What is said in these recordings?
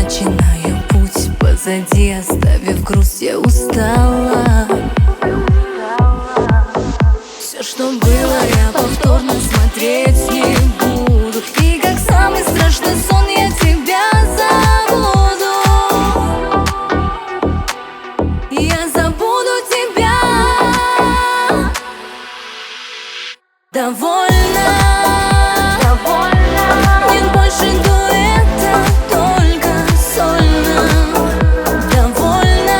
начинаю путь позади, оставив грусть, я устала. Все, что было, я повторно смотреть не буду. И как самый страшный сон я тебя забуду. Я забуду тебя. Довольно. Нет больше дуэта, только сольно. Довольно.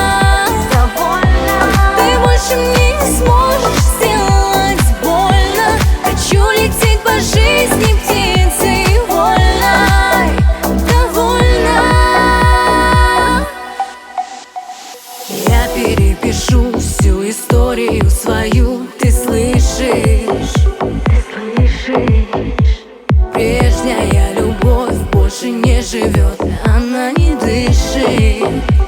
Ты больше мне не сможешь сделать больно. Хочу лететь по жизни птицей вольной. Довольно. Я перепишу всю историю свою. Ты слышишь? Прежняя любовь больше не живет, она не дышит.